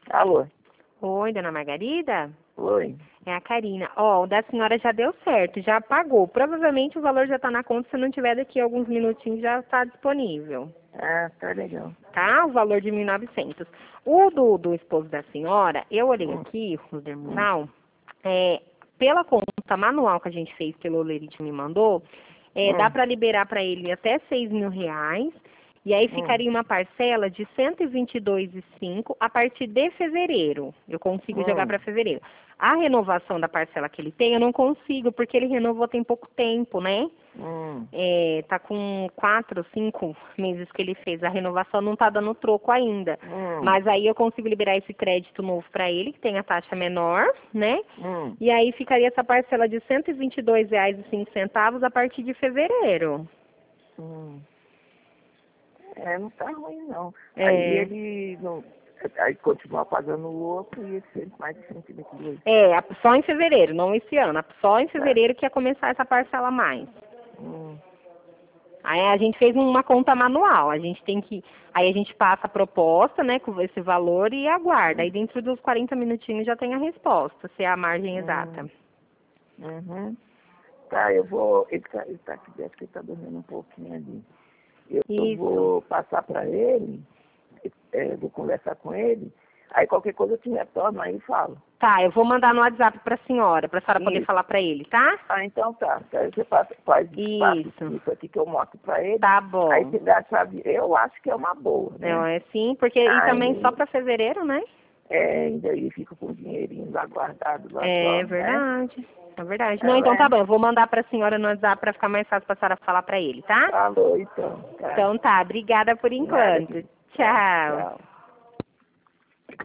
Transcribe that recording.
Alô? Oi, dona Margarida? Oi. É a Karina. Ó, o da senhora já deu certo, já pagou. Provavelmente o valor já está na conta, se não tiver daqui a alguns minutinhos já está disponível. Ah, tá legal. Tá? O valor de 1.900. O do esposo da senhora, eu olhei Hum, aqui, o terminal, pela conta manual que a gente fez, pelo Lerite me mandou, dá hum, para liberar para ele até R$ 6.000, e aí hum, ficaria uma parcela de 122,5 a partir de fevereiro. Eu consigo jogar para hum, fevereiro. A renovação da parcela que ele tem, eu não consigo, porque ele renovou tem pouco tempo, né? hum, Tá com 4, 5 meses que ele fez. A renovação não tá dando troco ainda. hum, Mas aí eu consigo liberar esse crédito novo para ele, que tem a taxa menor, né? hum. E aí ficaria essa parcela de R$ 122,05 a partir de fevereiro. hum. É, não tá ruim não. Aí É, ele não. Aí continua pagando o outro e esse mais de 122. só em fevereiro, não esse ano. Só em Tá. fevereiro que ia começar essa parcela a mais. Hum, Aí a gente fez uma conta manual. A gente tem que. Aí a gente passa a proposta, né, com esse valor e aguarda. Aí dentro dos 40 minutinhos já tem a resposta, se é a margem exata. hum, uhum. Tá, eu vou. Ele tá aqui dentro, que ele tá dormindo um pouquinho ali. Eu Isso. vou passar para ele, vou conversar com ele. Aí qualquer coisa eu te retorno aí e falo. Tá, eu vou mandar no WhatsApp pra senhora poder Isso. falar pra ele, tá? Ah, então tá. Aí você passa Isso. isso aqui que eu mostro pra ele. Tá Aí bom. se dá a chave, eu acho que é uma boa, Não, né? é sim, porque e também só Aí pra fevereiro, né? ainda ele fica com o dinheirinho lá guardado lá É só, né? verdade. É verdade. Não, então Ela tá bom, eu vou mandar pra senhora no WhatsApp pra ficar mais fácil pra senhora falar pra ele, tá? falou então, tá. Então tá, obrigada por Nada, enquanto. querido. Tá, Tchau. tchau.